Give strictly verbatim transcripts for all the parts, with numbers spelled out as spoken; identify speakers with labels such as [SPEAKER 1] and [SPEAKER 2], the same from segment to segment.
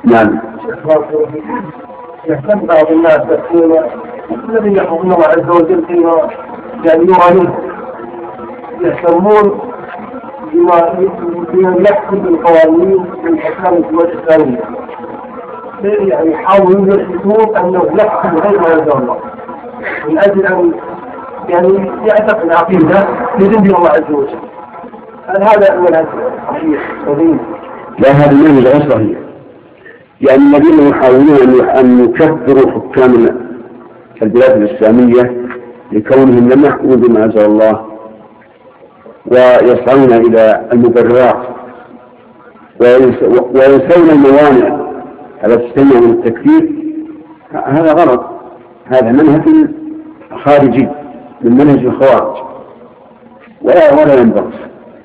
[SPEAKER 1] نعم.
[SPEAKER 2] يهتم بعض الناس فيما الذين يحفظون الله عز وجل فيما يعني يرانيه يهتمون بما يحكم بالقوانين والأحكام الإسلامية، يعني يحاولون يثبتون أنه يحكم غير ما يرضى الله من أجل أن يعني يعتقد عقيدة يدين الله عز وجل. هل هذا منهج صحيح سليم؟
[SPEAKER 1] لا، هذا المنهج غير صحيح. يعني الذين يحاولون أن يكفروا حكام البلاد الإسلامية لكونهم لم يحكموا بما أنزل الله ويسعون إلى المبررات وينسون الموانع التي تمنع من التكفير، هذا غلط. هذا منهج خارجي من منهج الخوارج ولا ولا ينبغي.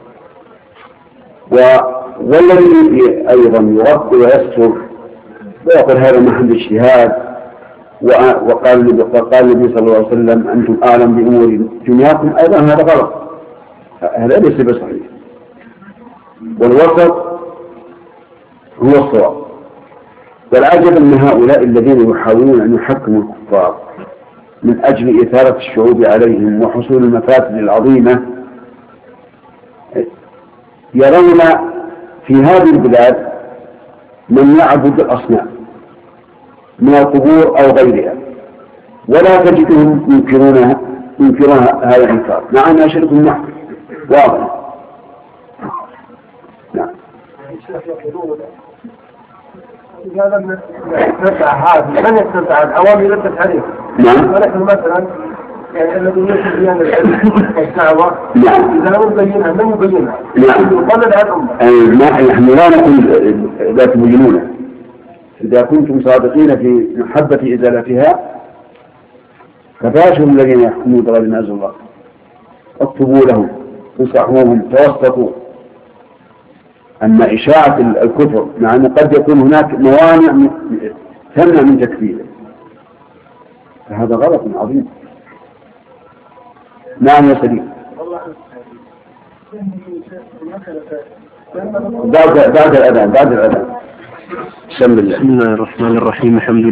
[SPEAKER 1] والذي أيضا يغطي ويستر ويقول هذا محل اجتهاد وقال وقال النبي صلى الله عليه وسلم أنتم أعلم بأمور دنياكم، أيضا هذا غلط، هذا ليس بصحيح. والوسط هو الصواب. والعجب أن هؤلاء الذين يحاولون أن يحكموا الكفار من أجل إثارة الشعوب عليهم وحصول المفاسد العظيمة يرون في هذه البلاد من يعبد الأصنام من القبور أو غيرها، ولا تجدهم ينكرونها ينكرون هذا الإنكار مع أنها شرك محض واضح. نعم.
[SPEAKER 2] إذا لم يتبع هذه من يتبع الأوامر ردت عليه.
[SPEAKER 1] نعم.
[SPEAKER 2] ونحن مثلا يعني الذي يجب بيان العلم والدعوة إذا لم يبينها من يبينها؟
[SPEAKER 1] نعم.
[SPEAKER 2] يقلد هذا الأمة.
[SPEAKER 1] نحن لا نقول لا تبينونها. إذا كنتم صادقين في محبة إزالتها فباشروا الذين يحكمون بغير ما أنزل الله، اكتبوا لهم، انصحوهم، توسطوا. أما إشاعة الكفر مع أن قد يكون هناك موانع تمنع من تكفيره فهذا غلط عظيم. نعم يا سليم. بعد بعد الأذان بعد الأذان. بسم الله الرحمن الرحيم. الحمد لله.